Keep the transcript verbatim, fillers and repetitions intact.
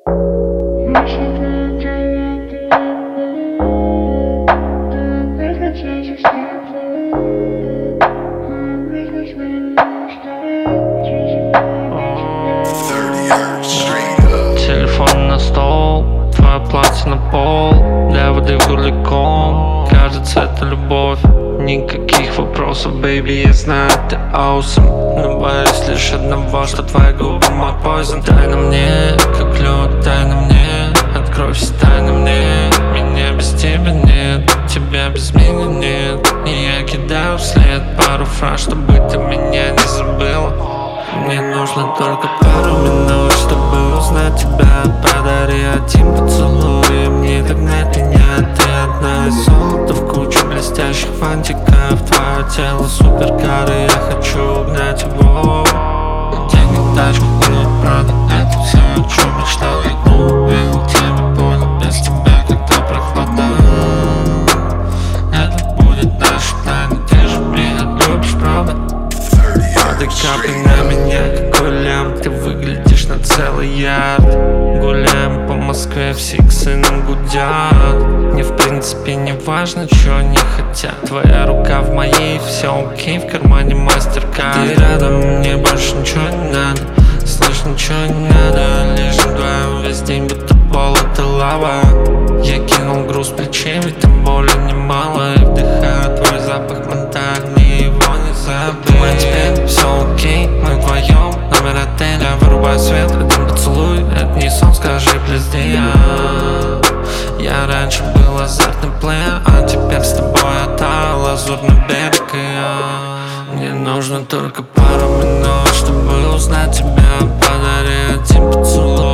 Телефон на стол, твое платье на пол, для воды в горле ком. Кажется, это любовь, никаких вопросов, baby, я знаю, ты awesome. Но боюсь лишь одного, что твои губы мой poison. Дай на мне, как лед, дай на мне, открой все тайны мне. Меня без тебя нет, тебя без меня нет. И я кидаю вслед пару фраз, чтобы ты меня не забыла. Мне нужно только пару минут, чтобы узнать тебя. Подари один поцелуй, и мне догнать меня. Ты одна из золота в кучу блестящих фантиков. Твое тело суперкар, и я хочу угнать его. Денег тачку, нет, правда, это все, о чем мечтал. Ну, видел тебя, понял, без тебя как-то прохладно. Это будет наша тайна, ты же меня любишь, правда? Падай капли на меня, какой лям. Ты выглядишь на целый ярд. Гуляем по Москве, все иксы нам гудят. Мне в принципе не важно, чего они хотят. Твоя рука в моей, все окей, в кармане мастер-карт. Ты рядом, мне больше ничего не надо. Слышь, ничего не надо. Лишь вдвоем весь день, будто пол это лава. Я кинул груз плечей, ведь там боли немало. И вдыхаю твой запах монтажный, его не забыть. Думаю, теперь все окей, мы вдвоем, номер отеля. Вырубай свет, один поцелуй, это не сон, скажи, плиз, где я? Я раньше был азартным плеер, а теперь с тобой это лазурный берег, и я. Мне нужно только пару минут, чтобы узнать тебя. Подари один поцелуй,